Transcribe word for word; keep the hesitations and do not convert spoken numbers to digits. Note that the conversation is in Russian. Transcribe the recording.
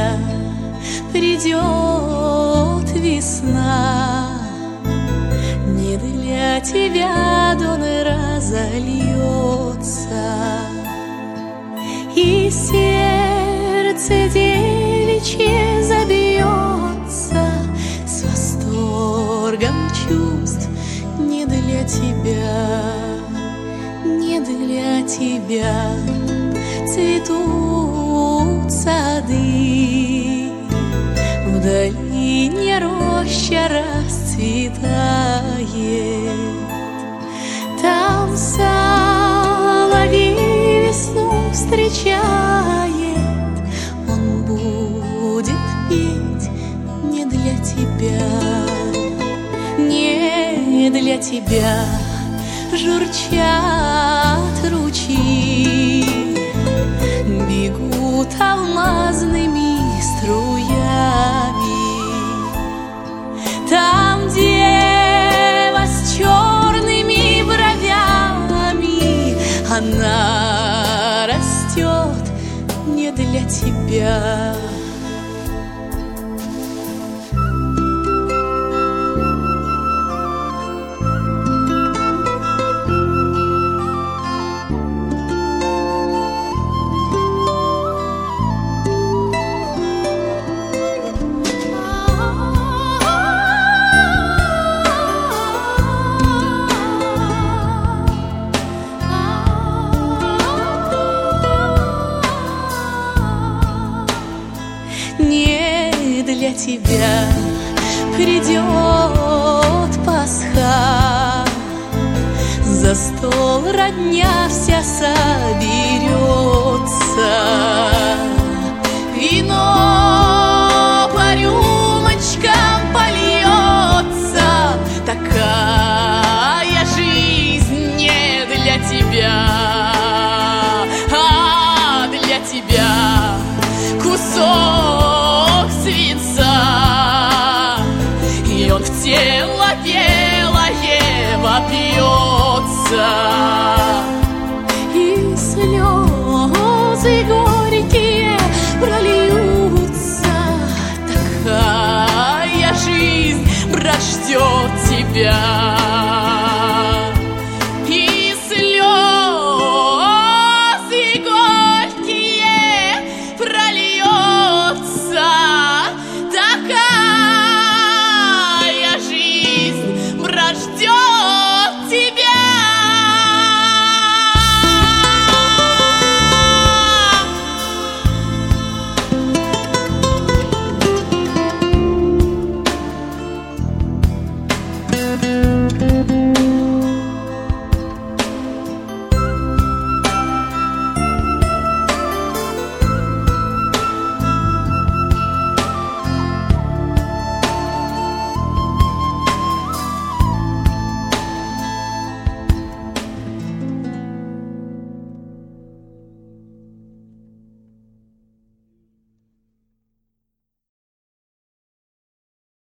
тебя придет весна, не для тебя дон разольется, и сердце девичье забьется с восторгом чувств. Не для тебя, не для тебя цветут сады, в долине роща расцветает. Там соловей весну встречает, он будет петь не для тебя, не для тебя. Журчат ручьи, бегут алмазными струями. Там дева с черными бровями, она растет не для тебя. Не для тебя придет Пасха, за стол родня вся соберется, вино по рюмочкам польется. Такая жизнь не для тебя, а для тебя кусок свинца, и он в тело белое вопьется, и слезы горькие прольются. Такая жизнь, брат, ждет тебя.